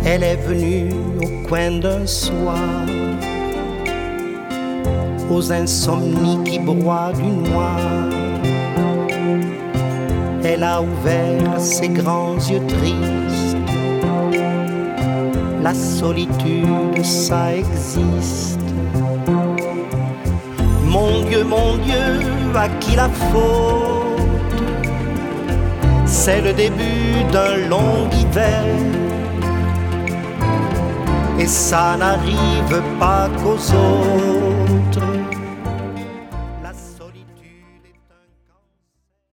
Elle est venue au coin d'un soir, aux insomnies qui broient du noir. Elle a ouvert ses grands yeux tristes. La solitude, ça existe. Mon Dieu, à qui la faute? C'est le début d'un long hiver, et ça n'arrive pas qu'aux autres.